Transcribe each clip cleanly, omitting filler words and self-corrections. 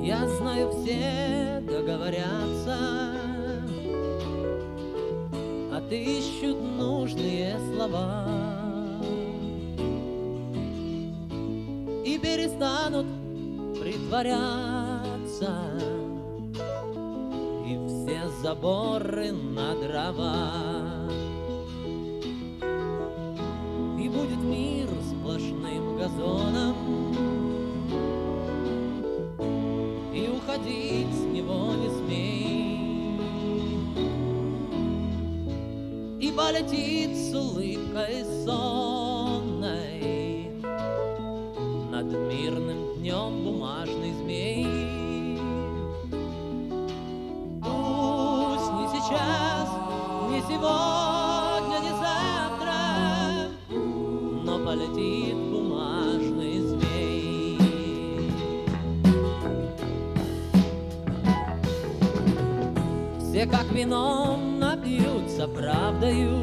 Я знаю, все договорятся, отыщут нужные слова и перестанут притворяться, и все заборы на дрова. И будет мир сплошным газоном, и уходить с него не смей. И полетит с улыбкой сонной над мирным днем бумажный змей. Пусть не сейчас, не сегодня, не завтра, но полетит бумажный змей. Все как вином напьются правдою,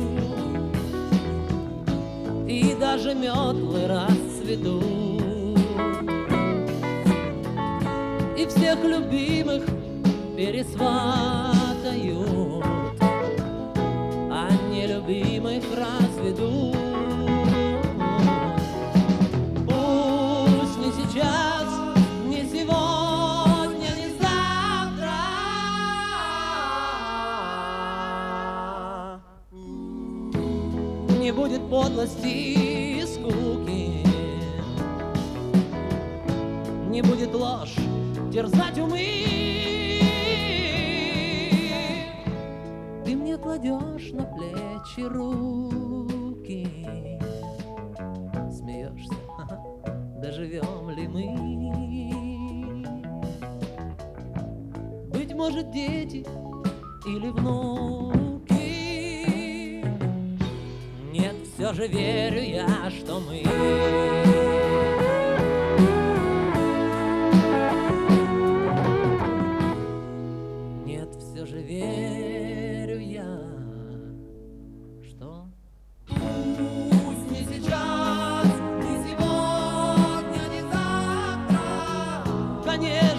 и даже метлы расцветут, и всех любимых пересватают, а нелюбимых разведут. Пусть не сейчас, не сегодня, не завтра, не будет подлости и скуки, не будет ложь терзать умы. Ты мне кладешь на плечи руки, смеешься, доживем ли мы? Быть может, дети или внуки. Нет, все же верю я, что мы. Все же верю я, что пусть не сейчас, не сегодня, не завтра, конечно.